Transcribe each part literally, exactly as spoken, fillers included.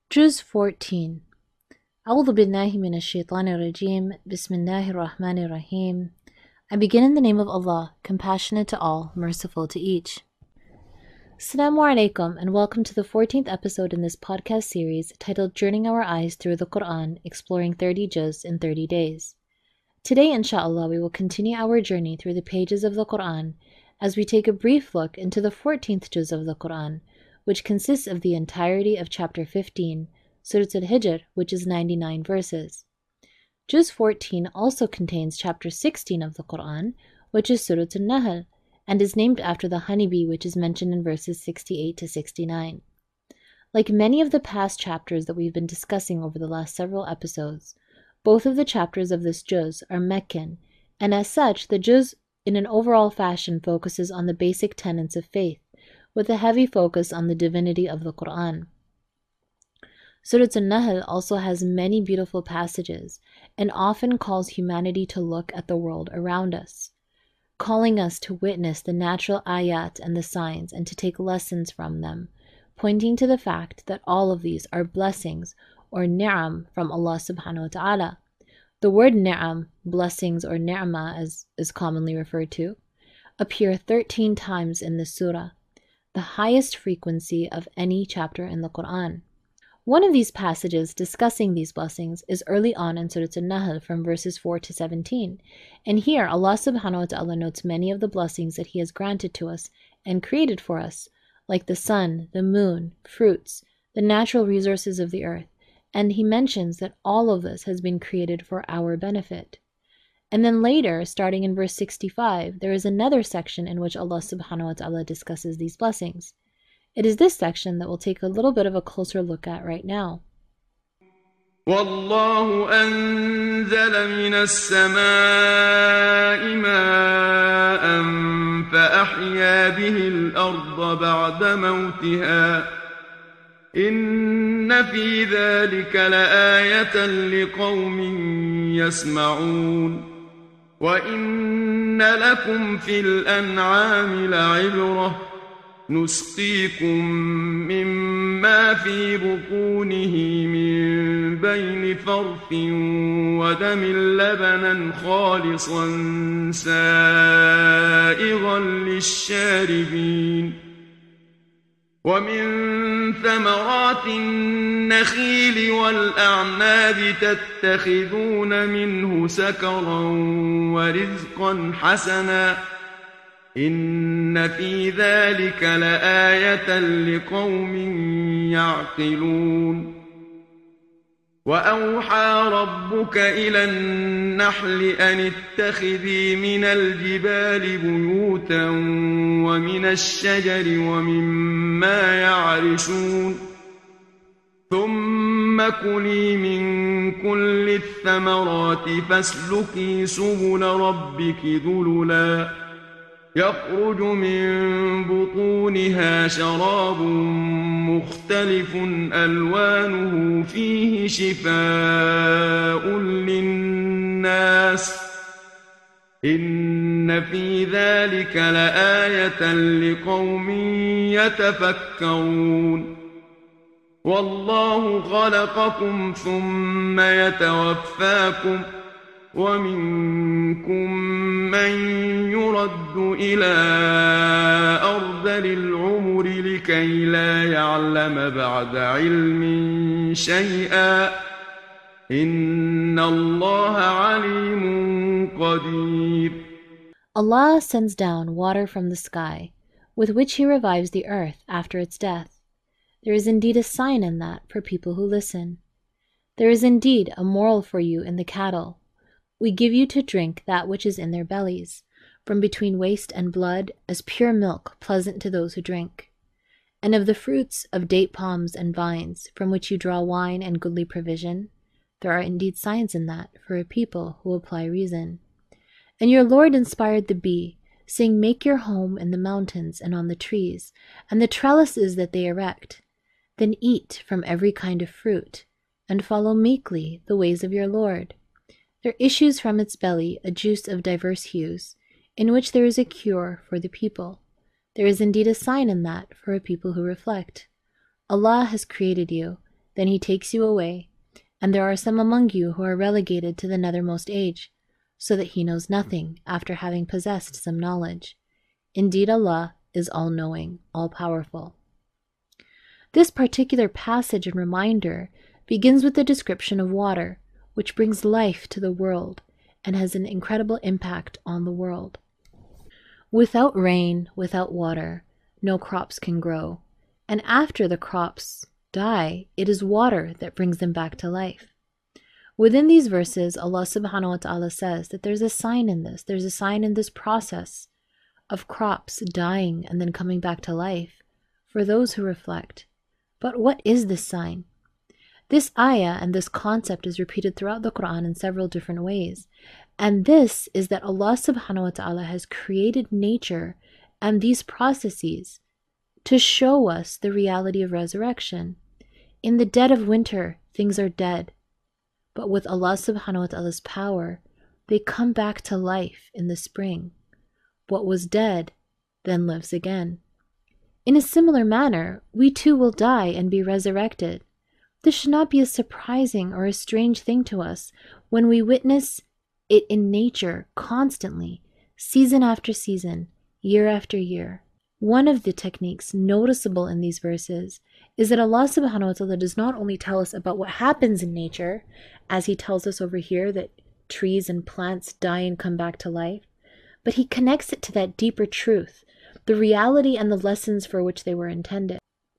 Juz fourteen. A'udhu billahi minash shaitanir rajim. Bismillahir rahmanir rahim. I begin in the name of Allah, compassionate to all, merciful to each. Assalamu alaikum, and welcome to the fourteenth episode in this podcast series titled Journeying Our Eyes Through the Quran, exploring thirty juz in thirty days. Today, inshaAllah, we will continue our journey through the pages of the Quran as we take a brief look into the fourteenth juz of the Quran, which consists of the entirety of chapter fifteen, Surah Al-Hijr, which is ninety-nine verses. Juz fourteen also contains chapter sixteen of the Quran, which is Surah Al-Nahl, and is named after the honeybee which is mentioned in verses sixty-eight to sixty-nine. Like many of the past chapters that we've been discussing over the last several episodes, both of the chapters of this juz are Meccan, and as such, the juz in an overall fashion focuses on the basic tenets of faith, with a heavy focus on the divinity of the Quran. Surah Al-Nahl also has many beautiful passages and often calls humanity to look at the world around us, calling us to witness the natural ayat and the signs and to take lessons from them, pointing to the fact that all of these are blessings or ni'am from Allah subhanahu wa ta'ala. The word ni'am, blessings or ni'mah as is commonly referred to, appear thirteen times in this surah, the highest frequency of any chapter in the Quran. One of these passages discussing these blessings is early on in Surah Al-Nahl from verses four to seventeen, and here Allah subhanahu wa ta'ala notes many of the blessings that He has granted to us and created for us, like the sun, the moon, fruits, the natural resources of the earth, and He mentions that all of this has been created for our benefit. And then later, starting in verse sixty-five, there is another section in which Allah subhanahu wa ta'ala discusses these blessings. It is this section that we'll take a little bit of a closer look at right now. وَاللَّهُ أَنزَلَ مِنَ السَّمَاءِ مَاءً فَأَحْيَا بِهِ الْأَرْضَ بَعْدَ مَوْتِهَا إِنَّ فِي ذَلِكَ لَآيَةً لِقَوْمٍ يَسْمَعُونَ وَإِنَّ لَكُمْ فِي الْأَنْعَامِ لَعِبْرَةً نُسْقِيكُم مِّمَّا فِي بُطُونِهِ مِن بَيْنِ فَرْثٍ وَدَمٍ لَّبَنًا خَالِصًا سَائِغًا لِّلشَّارِبِينَ وَمِن ثَمَرَاتِ النَّخِيلِ وَالْأَعْنَابِ تَتَّخِذُونَ مِنْهُ سَكَرًا وَرِزْقًا حَسَنًا إِنَّ فِي ذَلِكَ لَآيَةً لِقَوْمٍ يَعْقِلُونَ وَأَوْحَى رَبُّكَ إِلَى النَّحْلِ أَنِ اتَّخِذِي مِنَ الْجِبَالِ بُيُوتًا وَمِنَ الشَّجَرِ وَمِمَّا يَعْرِشُونَ ثُمَّ كُلِي مِن كُلِّ الثَّمَرَاتِ فَاسْلُكِي سُبُلَ رَبِّكِ ذُلُلًا يَخْرُجُ مِن بُطُونِهَا شَرَابٌ مُخْتَلِفٌ أَلْوَانُهُ فِيهِ شِفَاءٌ لِّلنَّاسِ إِنَّ فِي ذَلِكَ لَآيَةً لِقَوْمٍ يَتَفَكَّرُونَ وَاللَّهُ خَلَقَكُمْ ثُمَّ يَتَوَفَّاكُمْ وَمِنكُم مَّن يُرَدُّ إِلَىٰ أَرْذَلِ الْعُمُرِ لِكَيْ لَا يَعْلَمَ بَعْدَ عِلْمٍ شَيْئًا إِنَّ اللَّهَ عَلِيمٌ قَدِيرٌ. Allah sends down water from the sky, with which He revives the earth after its death. There is indeed a sign in that for people who listen. There is indeed a moral for you in the cattle. We give you to drink that which is in their bellies, from between waste and blood, as pure milk pleasant to those who drink. And of the fruits of date palms and vines, from which you draw wine and goodly provision, there are indeed signs in that for a people who apply reason. And your Lord inspired the bee, saying, "Make your home in the mountains and on the trees, and the trellises that they erect. Then eat from every kind of fruit, and follow meekly the ways of your Lord. There issues from its belly a juice of diverse hues, in which there is a cure for the people. There is indeed a sign in that for a people who reflect. Allah has created you, then he takes you away, and there are some among you who are relegated to the nethermost age, so that he knows nothing after having possessed some knowledge. Indeed, Allah is all-knowing, all-powerful. This particular passage and reminder begins with the description of water, which brings life to the world and has an incredible impact on the world. Without rain, without water, no crops can grow, and after the crops die, it is water that brings them back to life. Within these verses, Allah subhanahu wa ta'ala says that there's a sign in this, there's a sign in this process of crops dying and then coming back to life for those who reflect. But what is this sign? This ayah and this concept is repeated throughout the Quran in several different ways. And this is that Allah subhanahu wa ta'ala has created nature and these processes to show us the reality of resurrection. In the dead of winter, things are dead. But with Allah subhanahu wa ta'ala's power, they come back to life in the spring. What was dead then lives again. In a similar manner, we too will die and be resurrected. This should not be a surprising or a strange thing to us when we witness it in nature constantly, season after season, year after year. One of the techniques noticeable in these verses is that Allah subhanahu wa ta'ala does not only tell us about what happens in nature, as he tells us over here that trees and plants die and come back to life, but he connects it to that deeper truth, the reality and the lessons for which they were intended.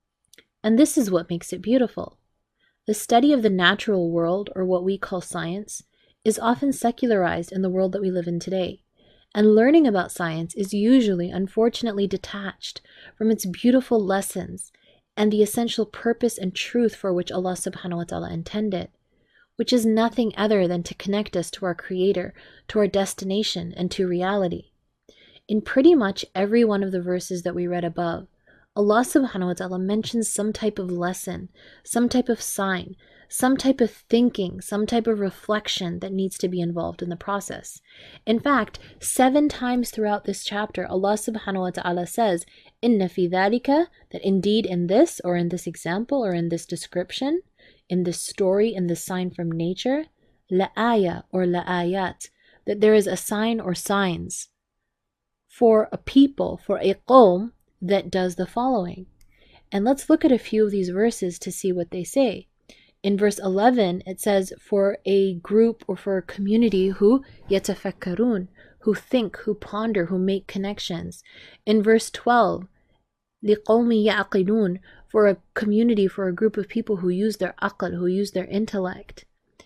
And this is what makes it beautiful. The study of the natural world, or what we call science, is often secularized in the world that we live in today. And learning about science is usually, unfortunately, detached from its beautiful lessons and the essential purpose and truth for which Allah subhanahu wa ta'ala intended, which is nothing other than to connect us to our Creator, to our destination, and to reality. In pretty much every one of the verses that we read above, Allah subhanahu wa ta'ala mentions some type of lesson, some type of sign, some type of thinking, some type of reflection that needs to be involved in the process. In fact, seven times throughout this chapter, Allah subhanahu wa ta'ala says, Inna fi dhalika, that indeed in this, or in this example, or in this description, in this story, in this sign from nature, la'aya or la'ayat, that there is a sign or signs for a people, for a qawm, that does the following. And let's look at a few of these verses to see what they say. In verse eleven, it says, for a group or for a community who yatafakkarun, who think, who ponder, who make connections. In verse twelve, liqawmi ya'qilun, for a community, for a group of people who use their aql, who use their intellect.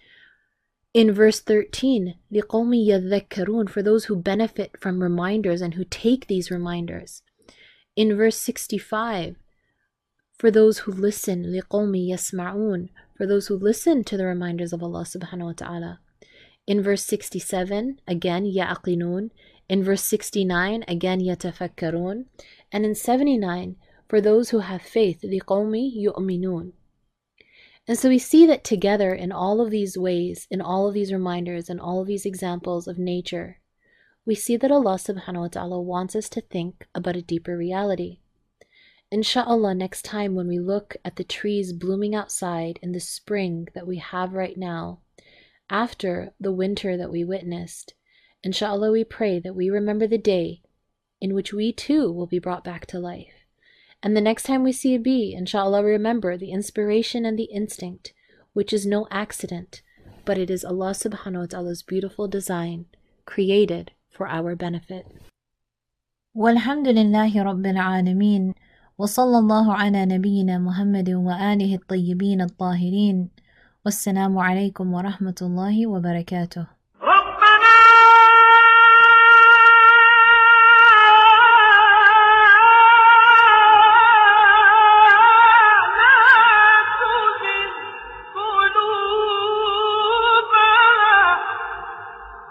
In verse thirteen, liqawmi yadhakkarun, for those who benefit from reminders and who take these reminders. In verse sixty-five, for those who listen, liqawmi yasma'un, for those who listen to the reminders of Allah subhanahu wa ta'ala. In verse sixty-seven, again, ya'aqilun. In verse sixty-nine, again, yatafakkarun. And in seventy-nine, for those who have faith, liqawmi yu'minun. And so we see that together in all of these ways, in all of these reminders, and all of these examples of nature, we see that Allah subhanahu wa ta'ala wants us to think about a deeper reality. Insha'Allah, next time when we look at the trees blooming outside in the spring that we have right now, after the winter that we witnessed, Insha'Allah, we pray that we remember the day in which we too will be brought back to life. And the next time we see a bee, Insha'Allah, remember the inspiration and the instinct, which is no accident, but it is Allah subhanahu wa ta'ala's beautiful design, created for our benefit. Walhamdulillahi Rabbil Alameen. وصلى الله على نبينا محمد وآله الطيبين الطاهرين والسلام عليكم ورحمة الله وبركاته.